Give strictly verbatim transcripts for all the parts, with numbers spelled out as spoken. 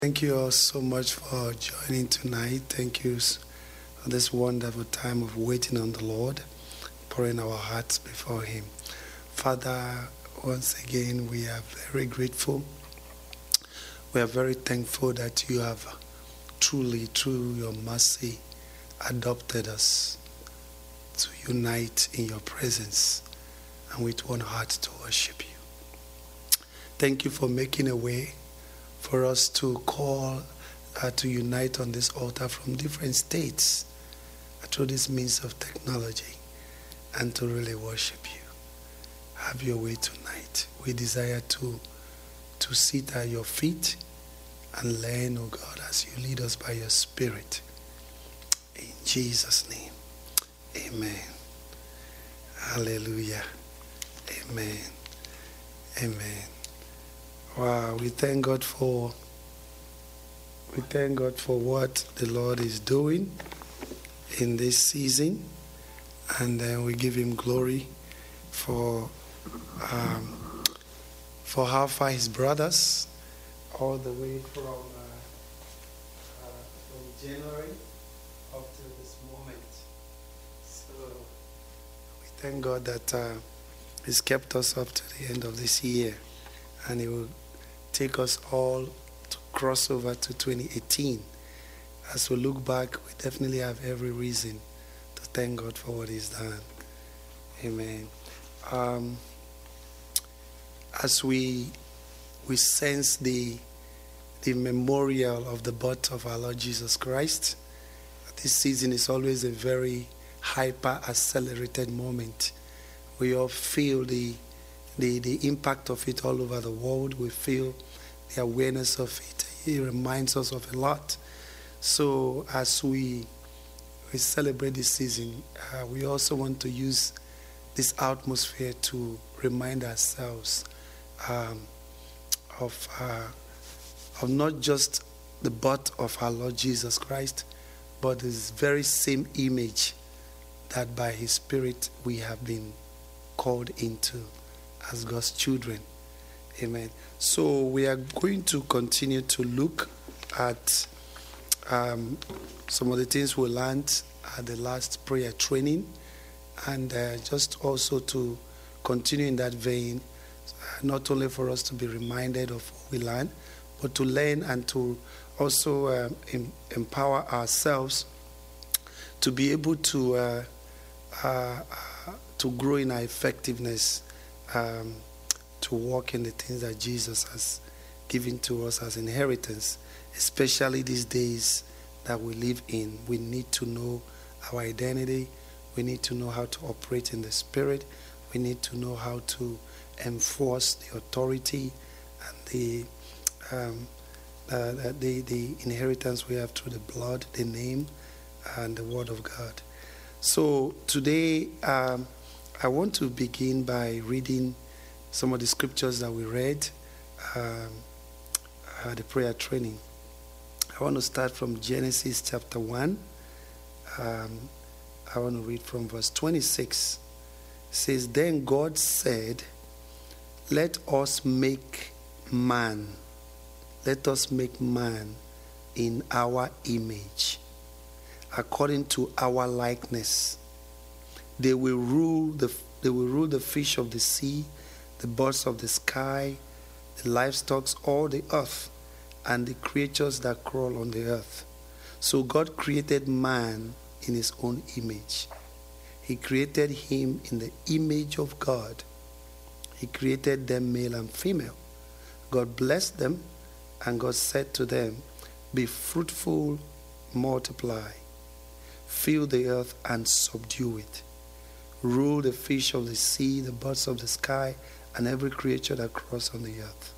Thank you all so much for joining tonight. Thank you for this wonderful time of waiting on the Lord, pouring our hearts before Him. Father, once again, we are very grateful. We are very thankful that you have truly, through your mercy, adopted us to unite in your presence and with one heart to worship you. Thank you for making a way for us to call, uh, to unite on this altar from different states uh, through this means of technology and to really worship you. Have your way tonight. We desire to, to sit at your feet and learn, oh God, as you lead us by your Spirit. In Jesus' name, amen. Hallelujah. Amen. Amen. Wow, we thank God for we thank God for what the Lord is doing in this season, and then we give Him glory for um, for how far His brothers, all the way from uh, uh, from January up to this moment. So we thank God that uh, He's kept us up to the end of this year, and He will take us all to cross over to twenty eighteen. As we look back, we definitely have every reason to thank God for what He's done. Amen. Um, as we we sense the the memorial of the birth of our Lord Jesus Christ, this season is always a very hyper accelerated moment. We all feel the The, the impact of it all over the world. We feel the awareness of it. It reminds us of a lot. So as we we celebrate this season, uh, we also want to use this atmosphere to remind ourselves um, of uh, of not just the birth of our Lord Jesus Christ, but this very same image that by His Spirit we have been called into as God's children. Amen. So we are going to continue to look at um, some of the things we learned at the last prayer training, and uh, just also to continue in that vein, uh, not only for us to be reminded of what we learned, but to learn and to also um, em- empower ourselves to be able to uh, uh, uh, to grow in our effectiveness, Um, to walk in the things that Jesus has given to us as inheritance, especially these days that we live in. We need to know our identity. We need to know how to operate in the Spirit. We need to know how to enforce the authority and the um, uh, the, the inheritance we have through the blood, the name, and the Word of God. So today, um, I want to begin by reading some of the scriptures that we read um, at the prayer training. I want to start from Genesis chapter one. Um, I want to read from verse twenty-six. It says, "Then God said, let us make man, let us make man in our image, according to our likeness. They will rule the they will rule the fish of the sea, the birds of the sky, the livestock, all the earth, and the creatures that crawl on the earth." So God created man in His own image. He created him in the image of God. He created them male and female. God blessed them, and God said to them, "Be fruitful, multiply, fill the earth and subdue it. Rule the fish of the sea, the birds of the sky, and every creature that crawls on the earth."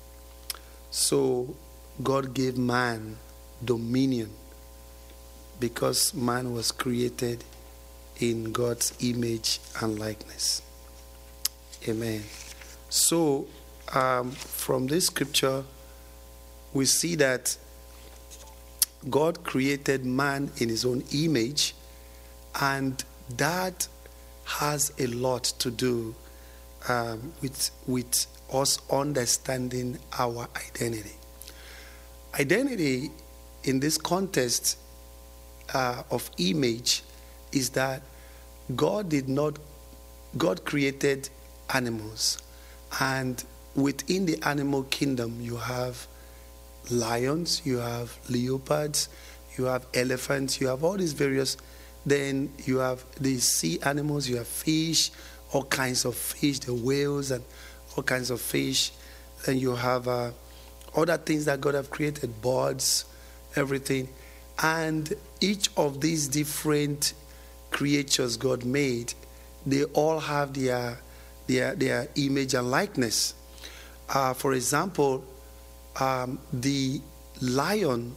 So God gave man dominion because man was created in God's image and likeness. Amen. So um, from this scripture, we see that God created man in His own image, and that has a lot to do um, with with us understanding our identity. identity in this context uh, of image is that God did not, God created animals, and within the animal kingdom you have lions, you have leopards, you have elephants, you have all these various, then you have the sea animals, you have fish, all kinds of fish, the whales and all kinds of fish, and you have uh, other things that God have created, birds, everything. And each of these different creatures God made, they all have their their, their image and likeness. Uh, for example, um, the lion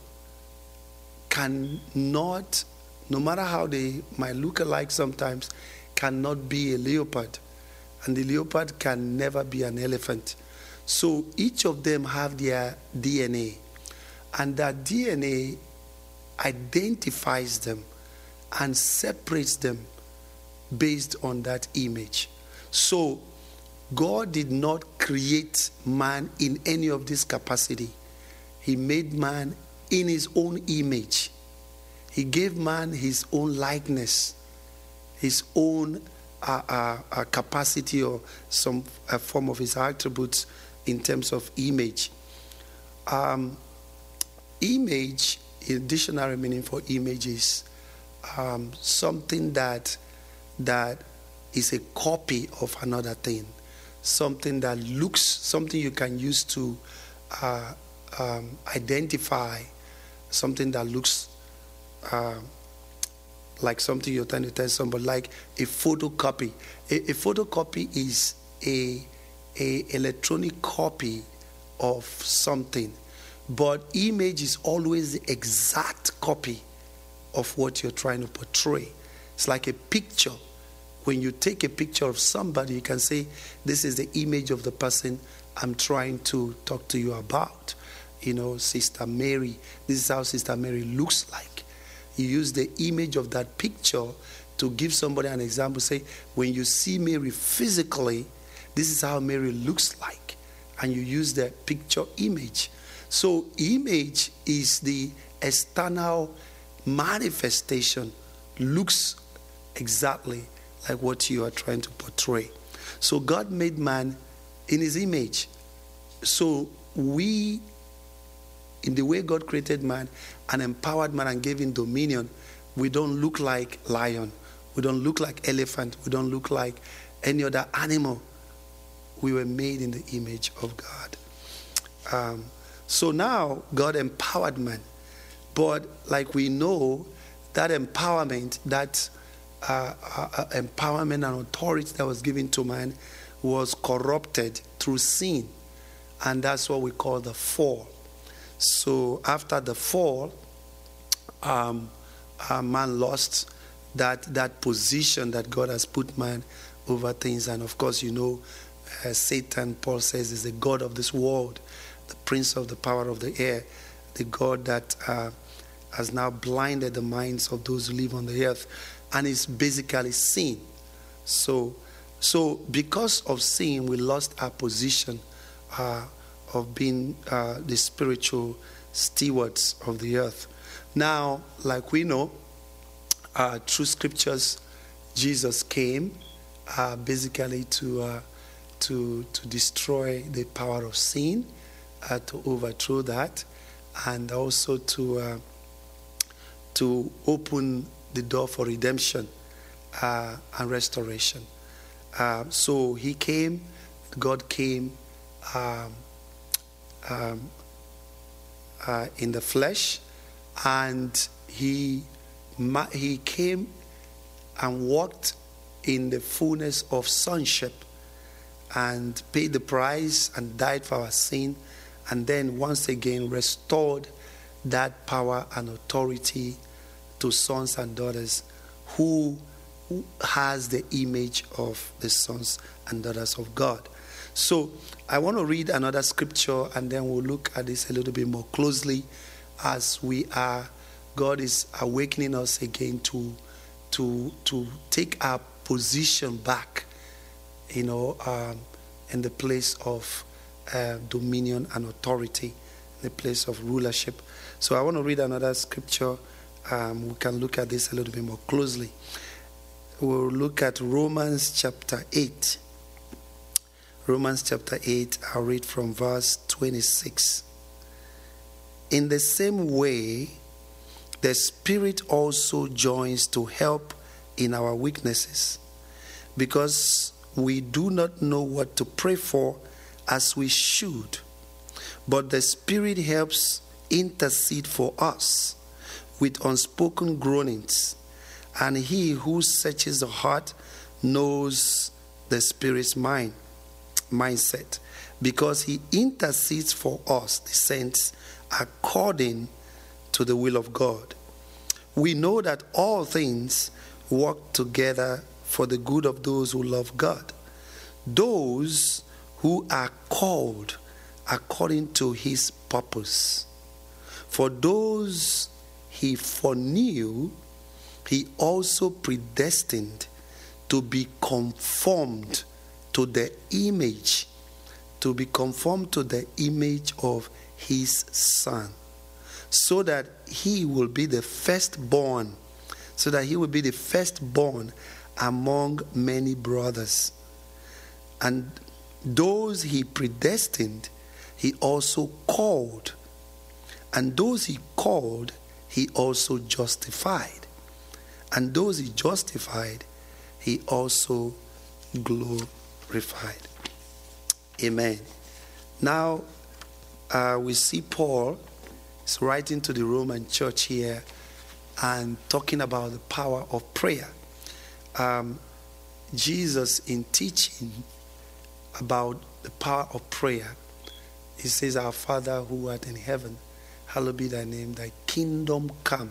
cannot, no matter how they might look alike sometimes, cannot be a leopard. And the leopard can never be an elephant. So each of them have their D N A. And that D N A identifies them and separates them based on that image. So God did not create man in any of this capacity. He made man in his own image. He gave man his own likeness, his own uh, uh, uh, capacity or some uh, form of his attributes in terms of image. Um, image, in dictionary meaning for image is um, something that that is a copy of another thing, something that looks, something you can use to uh, um, identify, something that looks uh, like something you're trying to tell somebody, like a photocopy. A, a photocopy is a, a electronic copy of something, but image is always the exact copy of what you're trying to portray. It's like a picture. When you take a picture of somebody, you can say, this is the image of the person I'm trying to talk to you about. You know, Sister Mary, this is how Sister Mary looks like. You use the image of that picture to give somebody an example. Say, when you see Mary physically, this is how Mary looks like. And you use the picture image. So image is the external manifestation, looks exactly like what you are trying to portray. So God made man in his image. So we, in the way God created man and empowered man and gave him dominion, we don't look like lion. We don't look like elephant. We don't look like any other animal. We were made in the image of God. Um, so now God empowered man. But like we know, that empowerment, that uh, uh, empowerment and authority that was given to man was corrupted through sin. And that's what we call the fall. So after the fall, um, uh, man lost that, that position that God has put man over things. And of course, you know, uh, Satan, Paul says, is the God of this world, the prince of the power of the air, the God that uh, has now blinded the minds of those who live on the earth, and it's basically sin. So, so because of sin, we lost our position uh, of being uh, the spiritual stewards of the earth. Now, like we know, uh, through scriptures, Jesus came uh, basically to uh, to to destroy the power of sin, uh, to overthrow that, and also to uh, to open the door for redemption uh, and restoration. Uh, so he came, God came um, um, uh, in the flesh, and he he came and walked in the fullness of sonship and paid the price and died for our sin, and then once again restored that power and authority to sons and daughters who, who has the image of the sons and daughters of God. So I want to read another scripture, and then we'll look at this a little bit more closely as we are, God is awakening us again to, to, to take our position back, you know, um, in the place of uh, dominion and authority in a place of rulership. So I want to read another scripture. Um, we can look at this a little bit more closely. We'll look at Romans chapter eight. Romans chapter eight, I'll read from verse twenty-six. In the same way, the Spirit also joins to help in our weaknesses, because we do not know what to pray for as we should. But the Spirit helps intercede for us with unspoken groanings. And he who searches the heart knows the Spirit's mind, mindset, because he intercedes for us, the saints, according to the will of God. We know that all things work together for the good of those who love God, those who are called according to his purpose. For those he foreknew, he also predestined to be conformed to the image, to be conformed to the image of his Son, so that he will be the firstborn, so that he will be the firstborn among many brothers. And those he predestined, he also called. And those he called, he also justified. And those he justified, he also glorified. Amen. Now, uh, we see Paul is writing to the Roman church here and talking about the power of prayer. Um, Jesus, in teaching about the power of prayer, he says, "Our Father who art in heaven, hallowed be thy name, thy kingdom come.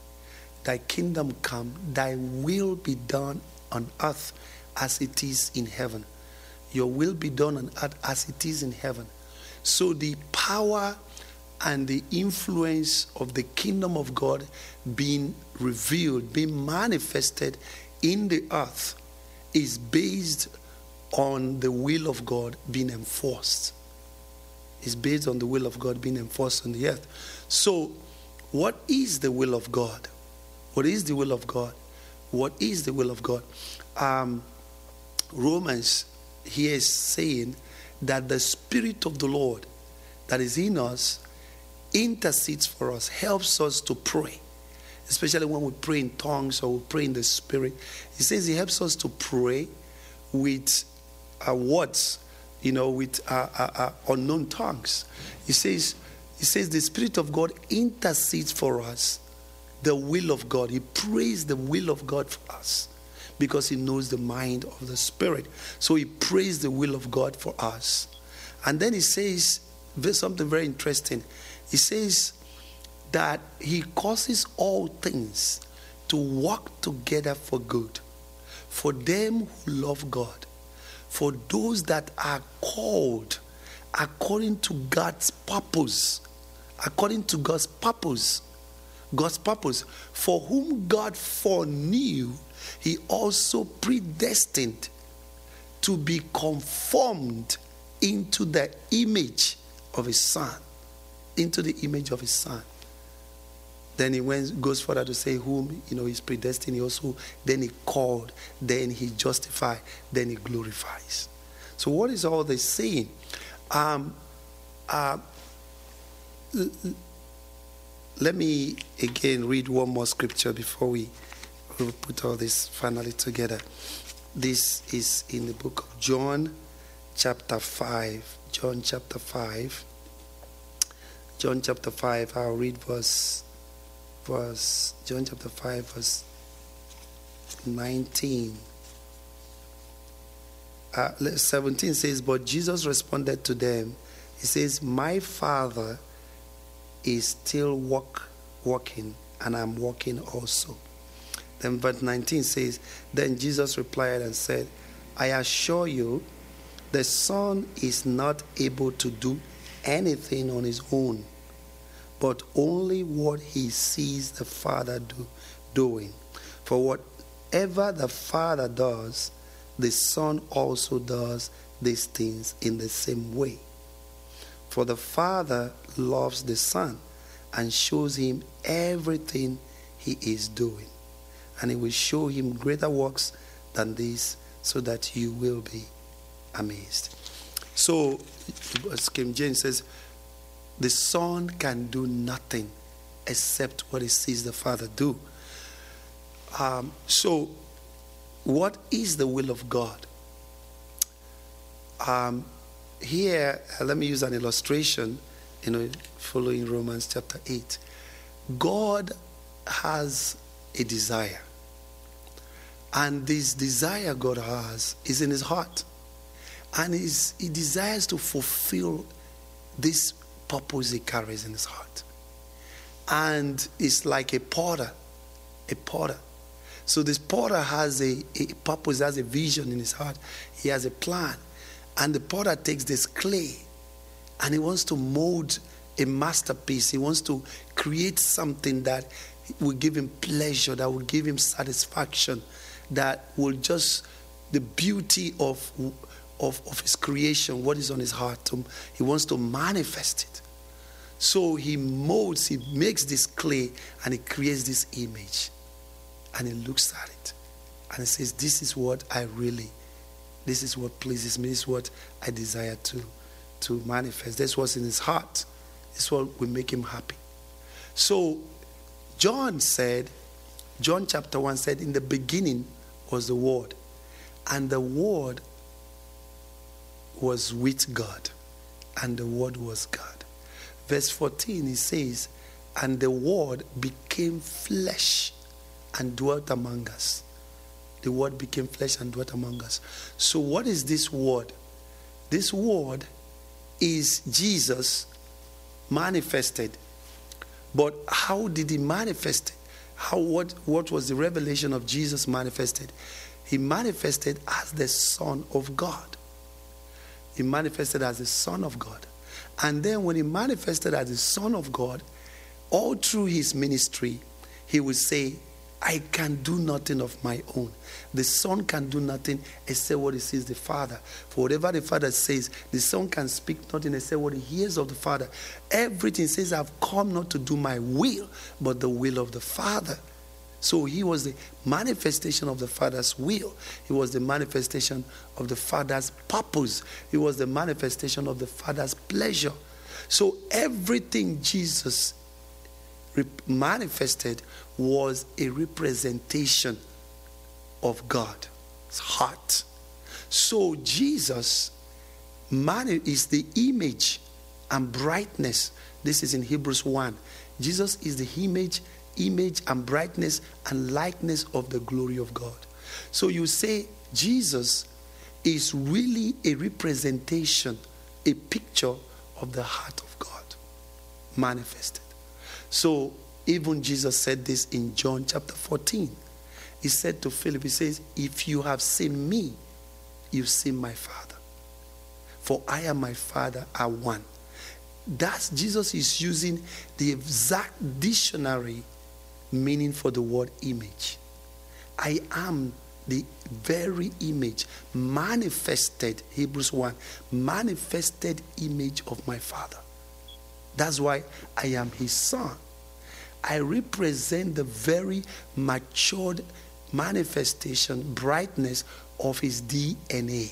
Thy kingdom come, thy will be done on earth as it is in heaven." Your will be done on earth as it is in heaven. So the power and the influence of the kingdom of God being revealed, being manifested in the earth, is based on the will of God being enforced. It's based on the will of God being enforced on the earth. So, what is the will of God? What is the will of God? What is the will of God? Um, Romans here is saying that the Spirit of the Lord that is in us intercedes for us, helps us to pray, especially when we pray in tongues or we pray in the Spirit. He says he helps us to pray with uh, words, you know, with uh, uh, uh, unknown tongues. He says, he says the Spirit of God intercedes for us, the will of God. He prays the will of God for us because he knows the mind of the Spirit. So he prays the will of God for us. And then he says there's something very interesting. He says that he causes all things to work together for good, for them who love God, for those that are called according to God's purpose, according to God's purpose, God's purpose, for whom God foreknew, he also predestined to be conformed into the image of his Son, into the image of his Son. Then he went, goes further to say whom, you know, he's predestined. He also, then he called, then he justified, then he glorifies. So what is all this saying? Um, uh, l- l- let me again read one more scripture before we, we put all this finally together. This is in the book of John, chapter five. John chapter five. John chapter five. I'll read verse. Verse, John chapter five, verse nineteen. Uh, seventeen says, but Jesus responded to them. He says, my Father is still work, working, and I'm working also. Then verse nineteen says, then Jesus replied and said, I assure you, the Son is not able to do anything on his own, but only what he sees the Father do, doing. For whatever the Father does, the Son also does these things in the same way. For the Father loves the Son and shows him everything he is doing. And he will show him greater works than this, so that you will be amazed. So, as King James says, the Son can do nothing except what he sees the Father do. Um, so, what is the will of God? Um, here, uh, let me use an illustration, you know, following Romans chapter eight. God has a desire. And this desire God has is in his heart. And he's, he desires to fulfill this purpose he carries in his heart. And it's like a potter, a potter. So this potter has a, a purpose, has a vision in his heart. He has a plan. And the potter takes this clay and he wants to mold a masterpiece. He wants to create something that will give him pleasure, that will give him satisfaction, that will just, the beauty of, of, of his creation, what is on his heart. He wants to manifest it. So he molds, he makes this clay and he creates this image. And he looks at it and he says, this is what I really, this is what pleases me, this is what I desire to, to manifest. That's what's in his heart. This is what will make him happy. So John said, John chapter one said, in the beginning was the Word, and the Word was with God, and the Word was God. Verse fourteen, he says, and the Word became flesh and dwelt among us. The Word became flesh and dwelt among us. So what is this Word? This Word is Jesus manifested. But how did he manifest it? How, what, what was the revelation of Jesus manifested? He manifested as the Son of God. He manifested as the Son of God. And then when he manifested as the Son of God, all through his ministry, he would say, I can do nothing of my own. The Son can do nothing except what he sees the Father. For whatever the Father says, the Son can speak nothing except what he hears of the Father. Everything says, I've come not to do my will, but the will of the Father. So he was the manifestation of the Father's will. He was the manifestation of the Father's purpose. He was the manifestation of the Father's pleasure. So everything Jesus manifested was a representation of God's heart. So Jesus is the image and brightness. This is in Hebrews one. Jesus is the image, image and brightness and likeness of the glory of God. So you say Jesus is really a representation, a picture of the heart of God manifested. So even Jesus said this in John chapter fourteen. He said to Philip, he says, if you have seen me, you've seen my Father. For I and my Father are one. That's, Jesus is using the exact dictionary meaning for the word image. I am the very image, manifested, Hebrews one, manifested image of my Father. That's why I am his son. I represent the very matured manifestation, brightness of his D N A.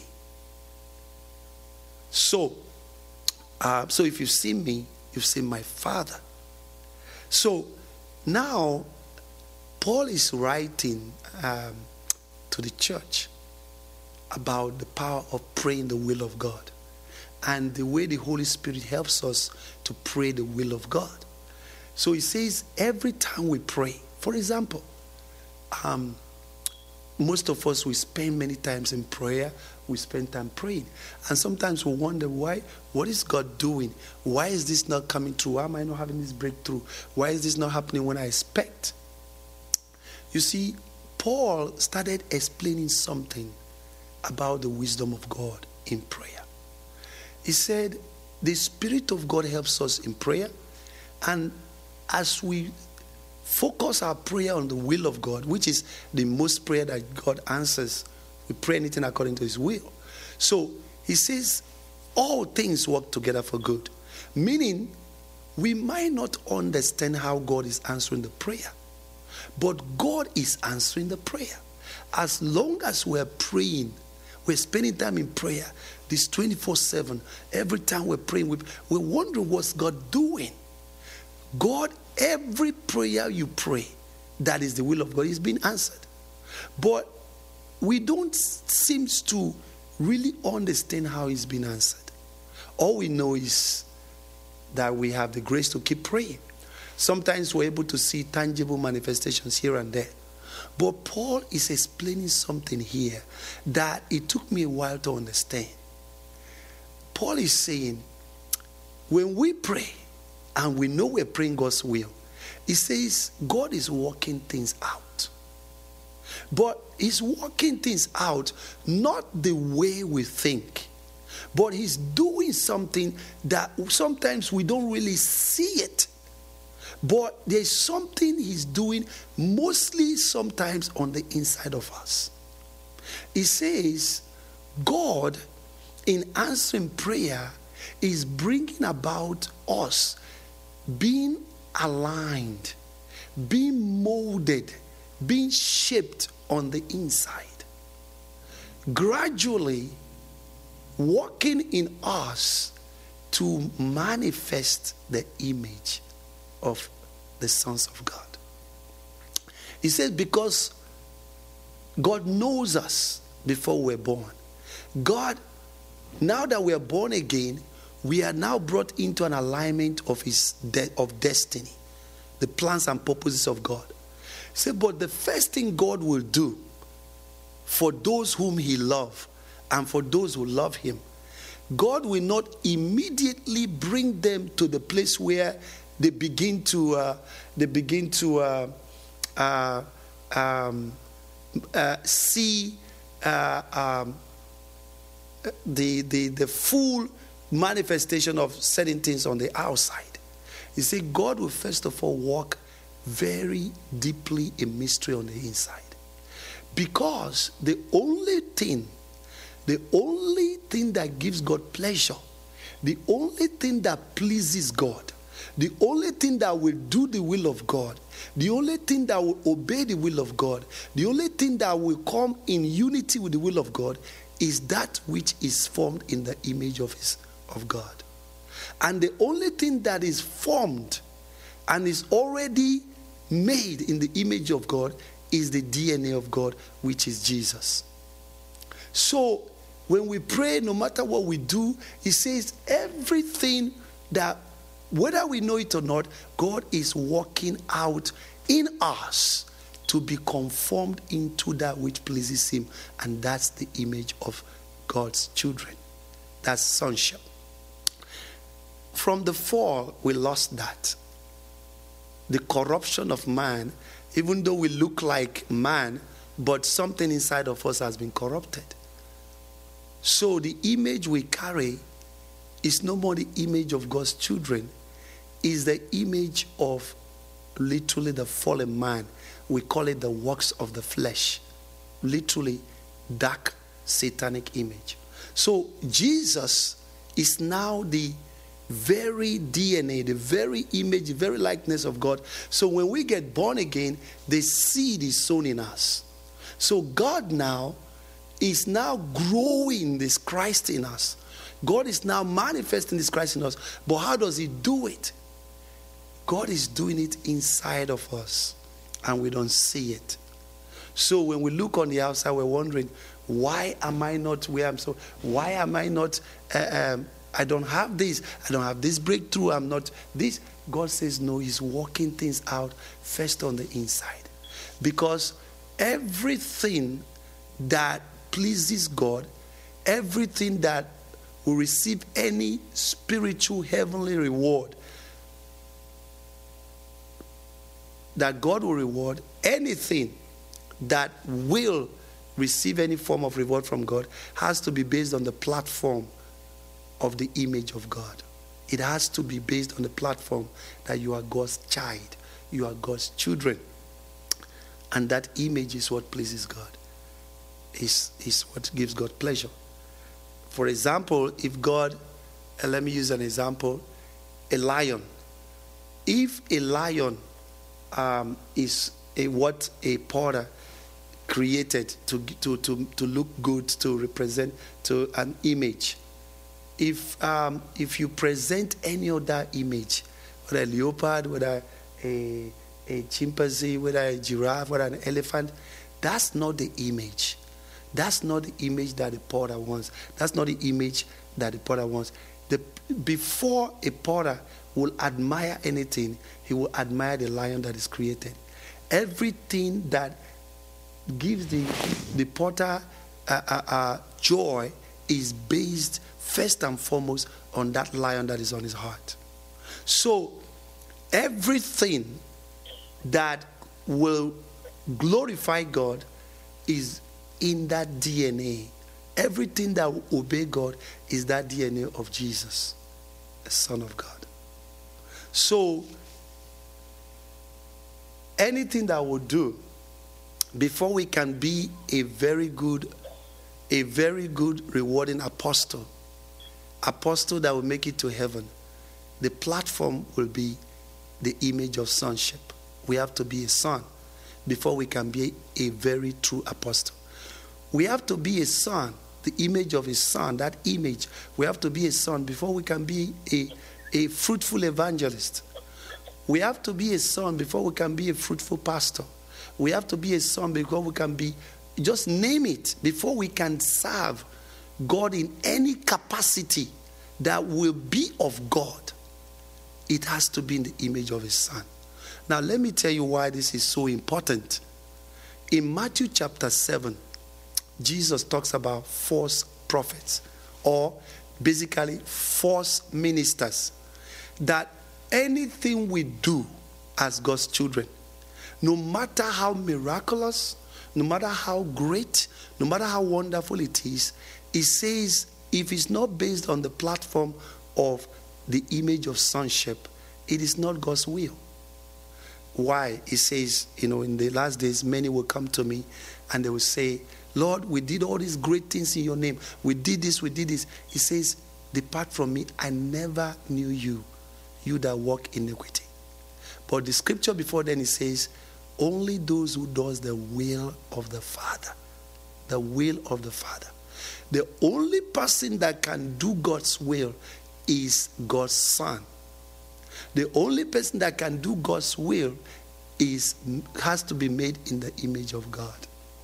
So, uh, so if you've seen me, you've seen my Father. So now, Paul is writing um, to the church about the power of praying the will of God and the way the Holy Spirit helps us to pray the will of God. So he says every time we pray, for example, um, most of us, we spend many times in prayer, we spend time praying. And sometimes we wonder why, what is God doing? Why is this not coming through? Why am I not having this breakthrough? Why is this not happening when I expect? You see, Paul started explaining something about the wisdom of God in prayer. He said, the Spirit of God helps us in prayer, and as we focus our prayer on the will of God, which is the most prayer that God answers, we pray anything according to his will. So he says, all things work together for good. Meaning, we might not understand how God is answering the prayer, but God is answering the prayer. As long as we're praying, we're spending time in prayer, this twenty-four seven, every time we're praying, we're wondering what's God doing. God, every prayer you pray, that is the will of God, is being answered. But we don't seem to really understand how it's been answered. All we know is that we have the grace to keep praying. Sometimes we're able to see tangible manifestations here and there. But Paul is explaining something here that it took me a while to understand. Paul is saying, when we pray and we know we're praying God's will, he says God is working things out. But he's working things out not the way we think, but he's doing something that sometimes we don't really see it. But there's something he's doing mostly sometimes on the inside of us. He says God, in answering prayer, is bringing about us being aligned, being molded, being shaped on the inside. Gradually working in us to manifest the image of the sons of God. He says because God knows us before we're born. God, now that we are born again, we are now brought into an alignment of his de- of destiny, the plans and purposes of God. He said, but the first thing God will do for those whom he loves and for those who love him, God will not immediately bring them to the place where they begin to uh, they begin to uh, uh, um, uh, see uh, um, the, the the full manifestation of certain things on the outside. You see, God will first of all work very deeply in mystery on the inside, because the only thing, the only thing that gives God pleasure, the only thing that pleases God, the only thing that will do the will of God, the only thing that will obey the will of God, the only thing that will come in unity with the will of God is that which is formed in the image of his of God. And the only thing that is formed and is already made in the image of God is the D N A of God, which is Jesus. So when we pray, no matter what we do, he says everything that, whether we know it or not, God is working out in us to be conformed into that which pleases him. And that's the image of God's children. That's sonship. From the fall, we lost that. The corruption of man, even though we look like man, but something inside of us has been corrupted. So the image we carry is no more the image of God's children. It's the image of literally the fallen man. We call it the works of the flesh. Literally dark satanic image. So Jesus is now the very D N A, the very image, the very likeness of God. So when we get born again, the seed is sown in us. So God now is now growing this Christ in us. God is now manifesting this Christ in us. But how does he do it? God is doing it inside of us, and we don't see it. So when we look on the outside, we're wondering, why am I not where I'm so? Why am I not? Uh, um, I don't have this. I don't have this breakthrough. I'm not this. God says, no, he's working things out first on the inside. Because everything that pleases God, everything that will receive any spiritual heavenly reward, that God will reward, anything that will receive any form of reward from God has to be based on the platform of the image of God. It has to be based on the platform that you are God's child, you are God's children. And that image is what pleases God, is, is what gives God pleasure. For example, if God, uh, let me use an example, a lion. If a lion um, is a, what a potter created to, to, to, to look good, to represent to an image, if um, if you present any other image, whether a leopard, whether a, a chimpanzee, whether a giraffe, whether an elephant, that's not the image. That's not the image that the potter wants. That's not the image that the potter wants. The, before a potter will admire anything, he will admire the lion that is created. Everything that gives the, the potter uh, uh, uh, joy is based first and foremost on that lion that is on his heart. So everything that will glorify God is in that D N A. Everything that will obey God is that D N A of Jesus, the Son of God. So anything that we'll do before we can be a very good, a very good rewarding apostle, apostle that will make it to heaven, the platform will be the image of sonship. We have to be a son before we can be a very true apostle. We have to be a son, the image of his son, that image. We have to be a son before we can be a, a fruitful evangelist. We have to be a son before we can be a fruitful pastor. We have to be a son before we can be, just name it, before we can serve God in any capacity that will be of God. It has to be in the image of his son. Now let me tell you why this is so important. In Matthew chapter seven, Jesus talks about false prophets, or basically false ministers, that anything we do as God's children, no matter how miraculous, no matter how great, no matter how wonderful it is, it says if it's not based on the platform of the image of sonship, it is not God's will. Why? It says, you know, in the last days, many will come to me and they will say, Lord, we did all these great things in your name. We did this, we did this. He says, depart from me. I never knew you, you that walk in iniquity. But the scripture before then, it says, only those who does the will of the Father. The will of the Father. The only person that can do God's will is God's Son. The only person that can do God's will is has to be made in the image of God.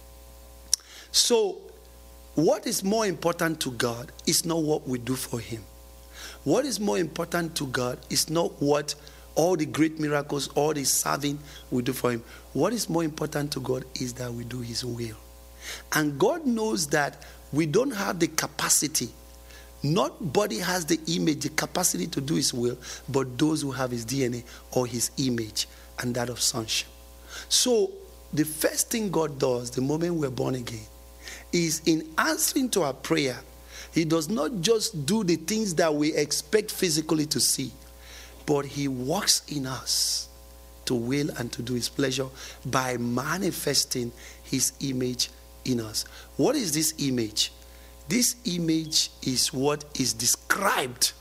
So, what is more important to God is not what we do for him. What is more important to God is not what all the great miracles, all the serving we do for him. What is more important to God is that we do his will. And God knows that we don't have the capacity. Nobody has the image, the capacity to do his will, but those who have his D N A or his image and that of sonship. So the first thing God does the moment we're born again is in answering to our prayer, he does not just do the things that we expect physically to see, but he works in us to will and to do his pleasure by manifesting his image in us. What is this image? This image is what is described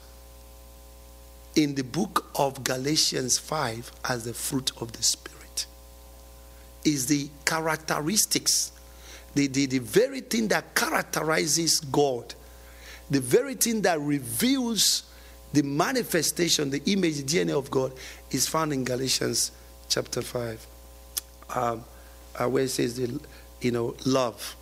in the book of Galatians five as the fruit of the Spirit. Is the characteristics, the, the, the very thing that characterizes God, the very thing that reveals the manifestation, the image, the D N A of God, is found in Galatians chapter five, um, uh, where it says, the, you know, love.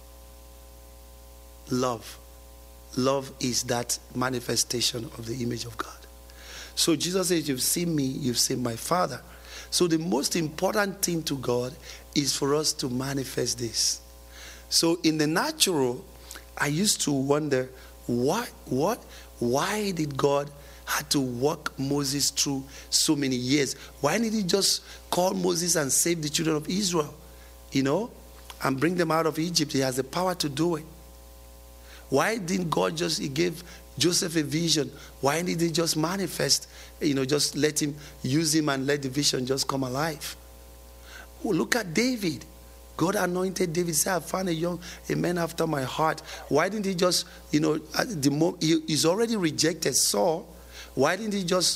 Love. Love is that manifestation of the image of God. So Jesus says, you've seen me, you've seen my Father. So the most important thing to God is for us to manifest this. So in the natural, I used to wonder, what, what, why did God had to walk Moses through so many years? Why didn't he just call Moses and save the children of Israel, you know, and bring them out of Egypt? He has the power to do it. Why didn't God just, he gave Joseph a vision? Why didn't he just manifest, you know, just let him, use him and let the vision just come alive? Oh, look at David. God anointed David. Say, I found a young, a man after my heart. Why didn't he just, you know, the mo- he, he's already rejected Saul. Why didn't he just,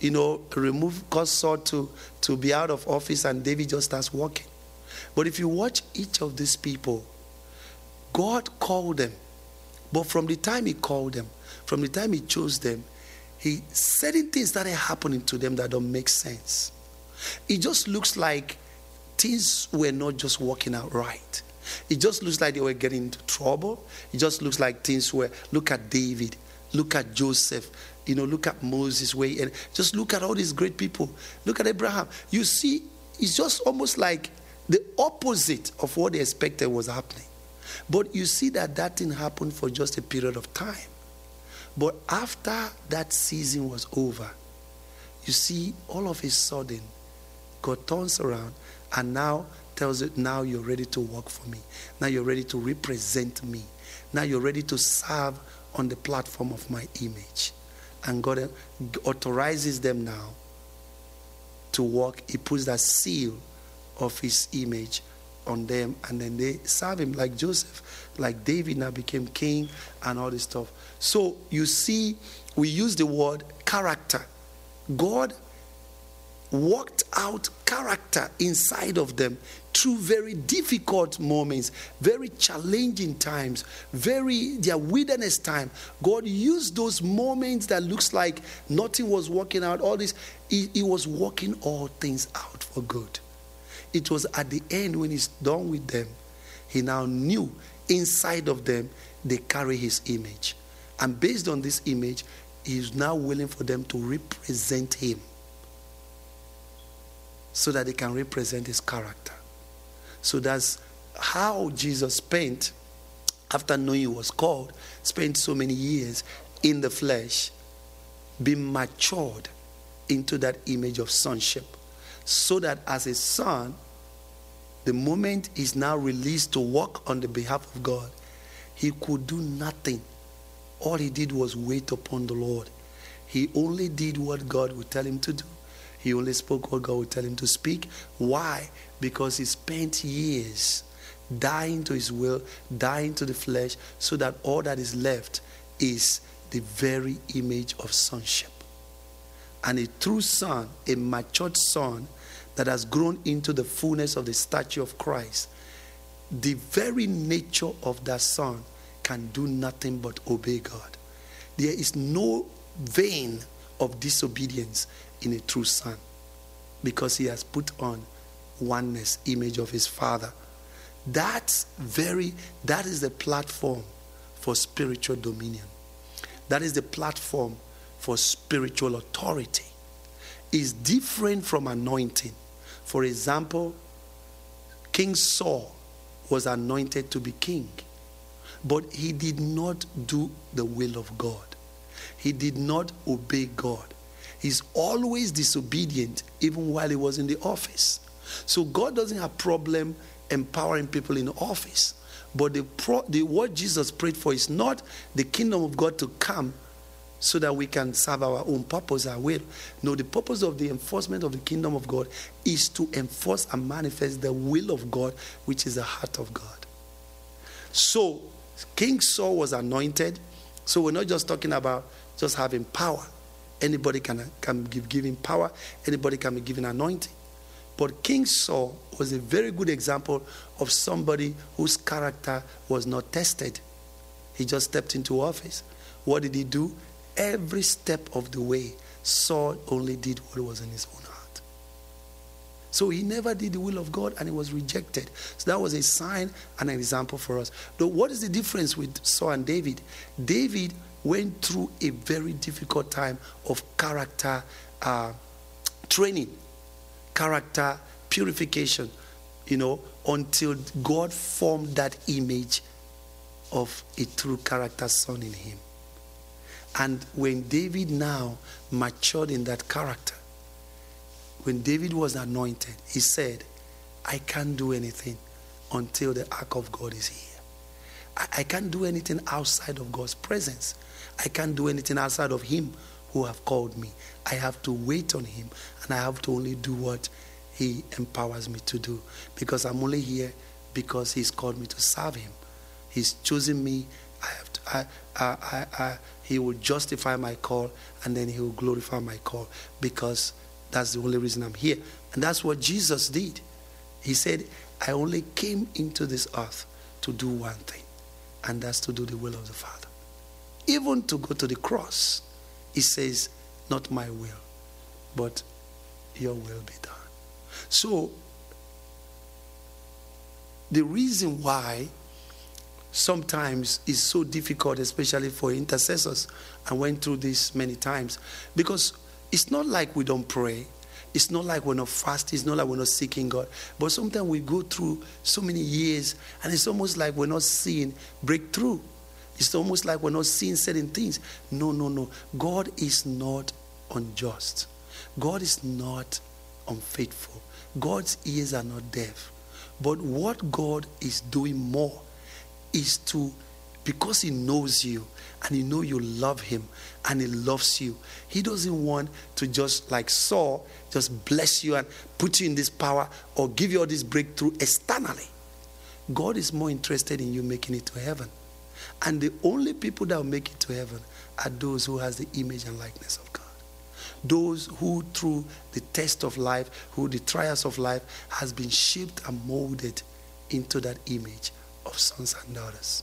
you know, remove, cause Saul to, to be out of office, and David just starts walking. But if you watch each of these people, God called them. But from the time he called them, from the time he chose them, he certain things started happening to them that don't make sense. It just looks like things were not just working out right. It just looks like they were getting into trouble. It just looks like things were, look at David, look at Joseph, you know, look at Moses, way, and just look at all these great people. Look at Abraham. You see, it's just almost like the opposite of what they expected was happening. But you see that that thing happened for just a period of time. But after that season was over, you see, all of a sudden, God turns around and now tells it, now you're ready to work for me. Now you're ready to represent me. Now you're ready to serve on the platform of my image. And God authorizes them now to work. He puts that seal of his image on them, and then they serve him, like Joseph, like David now became king and all this stuff. So you see, we use the word character. God worked out character inside of them through very difficult moments, very challenging times, very their wilderness time. God used those moments that looks like nothing was working out, all this, he, he was working all things out for good. It was at the end, when he's done with them, he now knew inside of them they carry his image. And based on this image, he is now willing for them to represent him so that they can represent his character. So that's how Jesus spent, after knowing he was called, spent so many years in the flesh, being matured into that image of sonship. So that as a son, the moment he's now released to work on the behalf of God, he could do nothing. All he did was wait upon the Lord. He only did what God would tell him to do. He only spoke what God would tell him to speak. Why? Because he spent years dying to his will, dying to the flesh, so that all that is left is the very image of sonship. And a true son, a matured son that has grown into the fullness of the stature of Christ, the very nature of that son can do nothing but obey God. There is no vein of disobedience in a true son, because he has put on oneness, image of his Father. That's very, that is the platform for spiritual dominion. That is the platform for spiritual authority. Is different from anointing. For example, King Saul was anointed to be king, but he did not do the will of God. He did not obey God. He's always disobedient, even while he was in the office. So God doesn't have problem empowering people in office. But the, pro, the what Jesus prayed for is not the kingdom of God to come so that we can serve our own purpose, our will. No, the purpose of the enforcement of the kingdom of God is to enforce and manifest the will of God, which is the heart of God. So King Saul was anointed. So we're not just talking about just having power. Anybody can, can give giving power. Anybody can be given anointing. But King Saul was a very good example of somebody whose character was not tested. He just stepped into office. What did he do? Every step of the way, Saul only did what was in his own heart. So he never did the will of God, and he was rejected. So that was a sign and an example for us. Though, what is the difference with Saul and David? David went through a very difficult time of character uh, training, character purification, you know, until God formed that image of a true character son in him. And when David now matured in that character, when David was anointed, he said, I can't do anything until the ark of God is here. I, I can't do anything outside of God's presence. I can't do anything outside of him who have called me. I have to wait on him, and I have to only do what he empowers me to do, because I'm only here because he's called me to serve him. He's chosen me. I have to. I, I, I, I, he will justify my call, and then he will glorify my call, because that's the only reason I'm here. And that's what Jesus did. He said, I only came into this earth to do one thing, and that's to do the will of the Father. Even to go to the cross, he says, not my will, but your will be done. So, the reason why sometimes it's so difficult, especially for intercessors, I went through this many times, because it's not like we don't pray. It's not like we're not fasting. It's not like we're not seeking God. But sometimes we go through so many years, and it's almost like we're not seeing breakthrough. It's almost like we're not seeing certain things. No, no, no. God is not unjust. God is not unfaithful. God's ears are not deaf. But what God is doing more is to, because he knows you, and he knows you love him, and he loves you, he doesn't want to just, like Saul, just bless you and put you in this power or give you all this breakthrough externally. God is more interested in you making it to heaven. And the only people that will make it to heaven are those who has the image and likeness of God. Those who, through the test of life, who the trials of life, has been shaped and molded into that image of sons and daughters.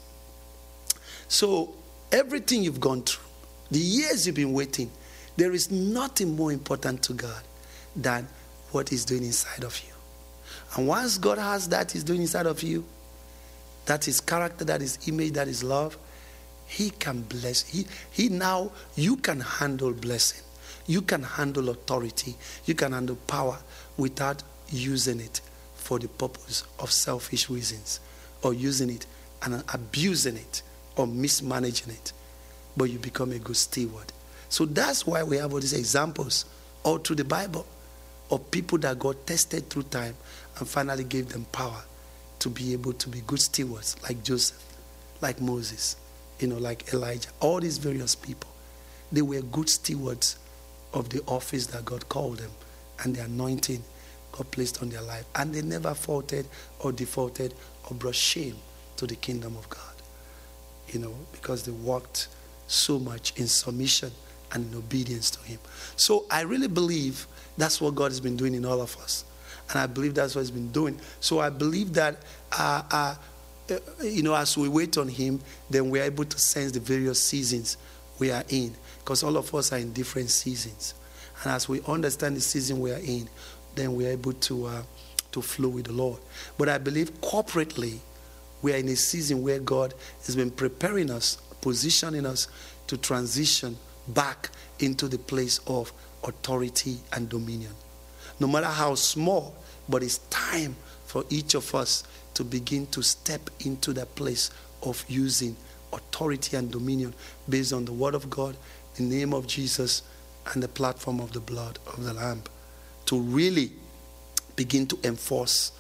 So, everything you've gone through, the years you've been waiting, there is nothing more important to God than what he's doing inside of you. And once God has that he's doing inside of you, that is character, that is image, that is love, he can bless. He, he now, you can handle blessing. You can handle authority. You can handle power without using it for the purpose of selfish reasons, or using it and abusing it, or mismanaging it. But you become a good steward. So that's why we have all these examples all through the Bible of people that God tested through time and finally gave them power to be able to be good stewards, like Joseph, like Moses, you know, like Elijah. All these various people, they were good stewards of the office that God called them, and the anointing God placed on their life. And they never faltered or defaulted or brought shame to the kingdom of God, you know, because they walked so much in submission and in obedience to him. So I really believe that's what God has been doing in all of us. And I believe that's what he's been doing. So I believe that, uh, uh, uh, you know, as we wait on him, then we're able to sense the various seasons we are in. Because all of us are in different seasons. And as we understand the season we are in, then we are able to, uh, to flow with the Lord. But I believe corporately, we are in a season where God has been preparing us, positioning us to transition back into the place of authority and dominion. No matter how small, but it's time for each of us to begin to step into that place of using authority and dominion based on the word of God, the name of Jesus, and the platform of the blood of the Lamb, to really begin to enforce,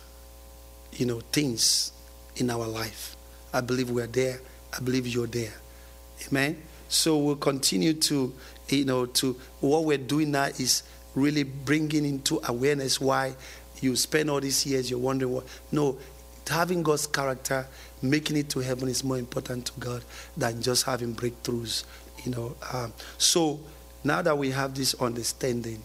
you know, things in our life. I believe we're there. I believe you're there. Amen. So we'll continue to, you know, to what we're doing now is really bringing into awareness why you spend all these years, you're wondering what. No, having God's character, making it to heaven is more important to God than just having breakthroughs, you know. Um, so now that we have this understanding,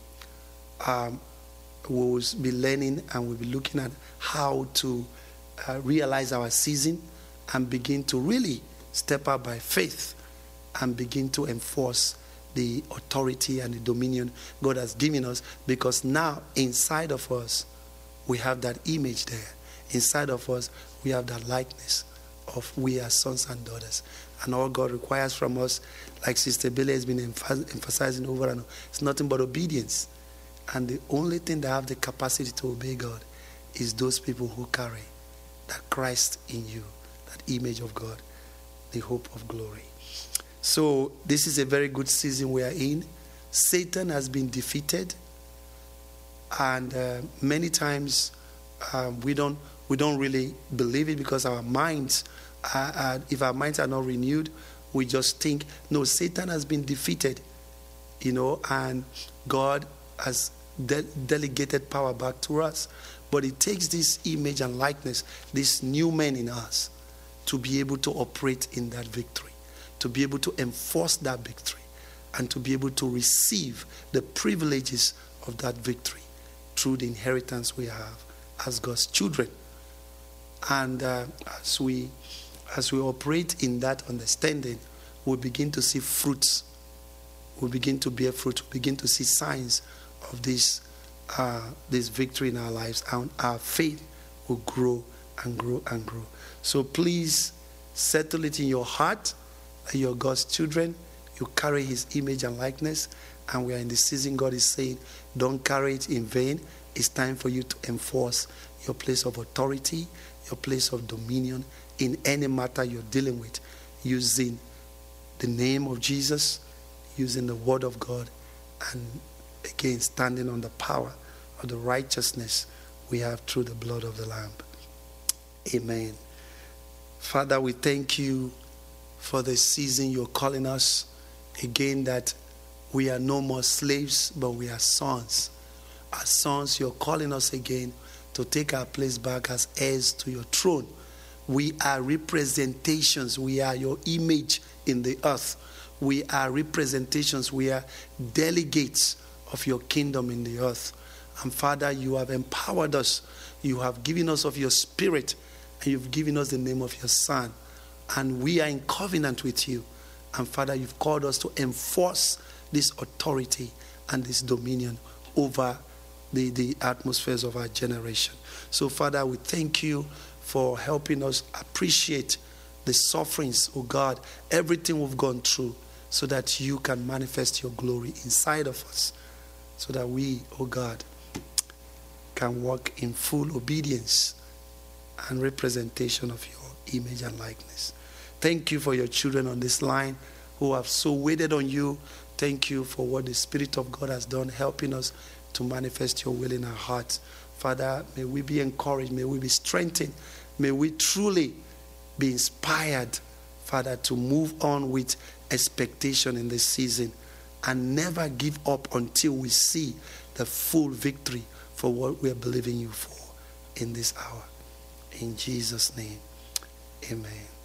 um, we'll be learning and we'll be looking at how to uh, realize our season and begin to really step out by faith and begin to enforce the authority and the dominion God has given us, because now inside of us we have that image there. Inside of us we have that likeness of we are sons and daughters. And all God requires from us, like Sister Billy has been emph- emphasizing over and over, it's nothing but obedience. And the only thing that have the capacity to obey God is those people who carry that Christ in you, that image of God, the hope of glory. So this is a very good season we are in. Satan has been defeated, and uh, many times um, we don't we don't really believe it, because our minds, are, are, if our minds are not renewed, we just think, no, Satan has been defeated, you know, and God has de- delegated power back to us. But it takes this image and likeness, this new man in us, to be able to operate in that victory. to be able to enforce that victory and to be able to receive the privileges of that victory through the inheritance we have as God's children. And uh, as we as we operate in that understanding, we begin to see fruits. We begin to bear fruit. We begin to see signs of this uh, this victory in our lives, and our faith will grow and grow and grow. So please settle it in your heart that you're God's children. You carry his image and likeness, and we are in the season God is saying, don't carry it in vain. It's time for you to enforce your place of authority, your place of dominion in any matter you're dealing with, using the name of Jesus, using the word of God, and again standing on the power of the righteousness we have through the blood of the Lamb. Amen. Father, we thank you for the season you're calling us. Again, that we are no more slaves, but we are sons. As sons, you're calling us again to take our place back as heirs to your throne. We are representations. We are your image in the earth. We are representations. We are delegates of your kingdom in the earth. And Father, you have empowered us. You have given us of your spirit, and you've given us the name of your Son. And we are in covenant with you. And Father, you've called us to enforce this authority and this dominion over the, the atmospheres of our generation. So Father, we thank you for helping us appreciate the sufferings, oh God, everything we've gone through, so that you can manifest your glory inside of us, so that we, oh God, can walk in full obedience and representation of your image and likeness. Thank you for your children on this line who have so waited on you. Thank you for what the Spirit of God has done, helping us to manifest your will in our hearts. Father, may we be encouraged. May we be strengthened. May we truly be inspired, Father, to move on with expectation in this season and never give up until we see the full victory for what we are believing you for in this hour. In Jesus' name, amen.